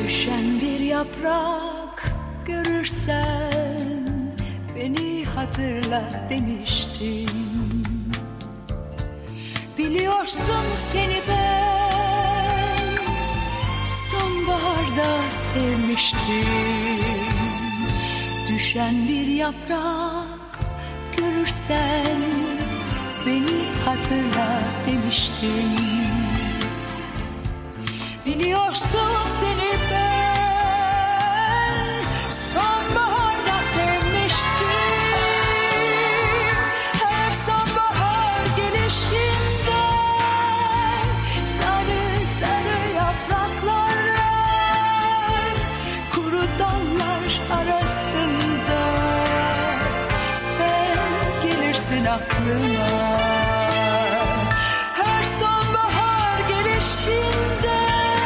Düşen bir yaprak görürsen beni hatırla demiştim. Biliyorsun seni ben sonbaharda sevmiştim. Düşen bir yaprak görürsen beni hatırla demiştim. Biliyorsun seni ben sonbaharda sevmiştim. Her sonbahar gelişinde sarı sarı yapraklar var. Kuru dallar arasında sen gelirsin aklıma. Her sonbahar gelişinde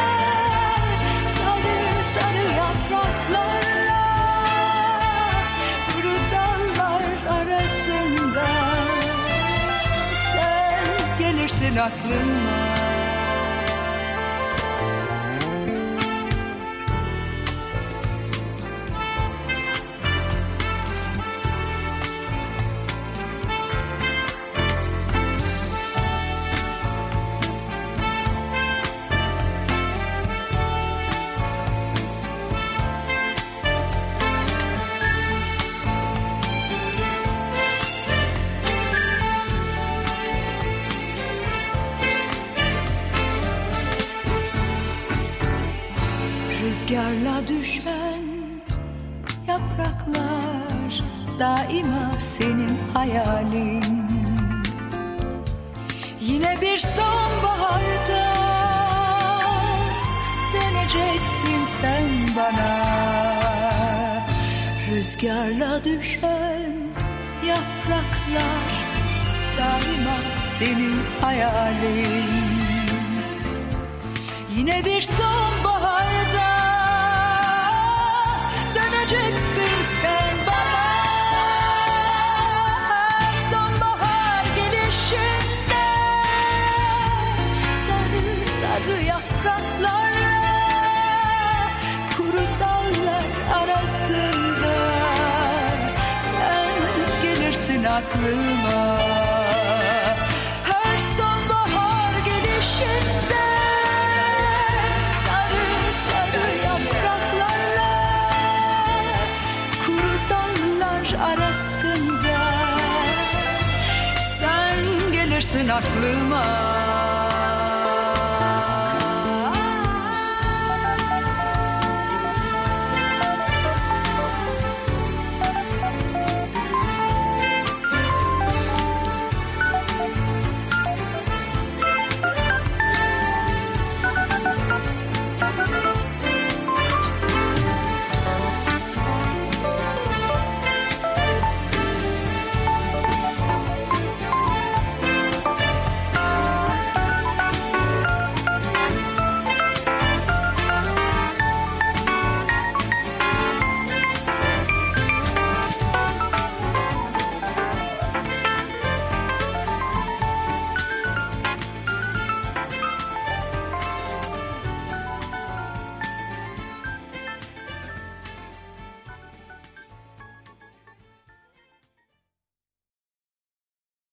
sarı yapraklarla kuru dallar arasında sen gelirsin aklıma. Rüzgarla düşen yapraklar daima senin hayalin. Yine bir sonbaharda döneceksin sen bana. Rüzgarla düşen yapraklar daima senin hayalin. Yine bir sonbaharda döneceksin sen bana. Her sonbahar gelişinde sarı sarı yapraklarla kuru dallar arasında sen gelirsin aklıma. Her sonbahar gelişinde arasında sen gelirsin aklıma.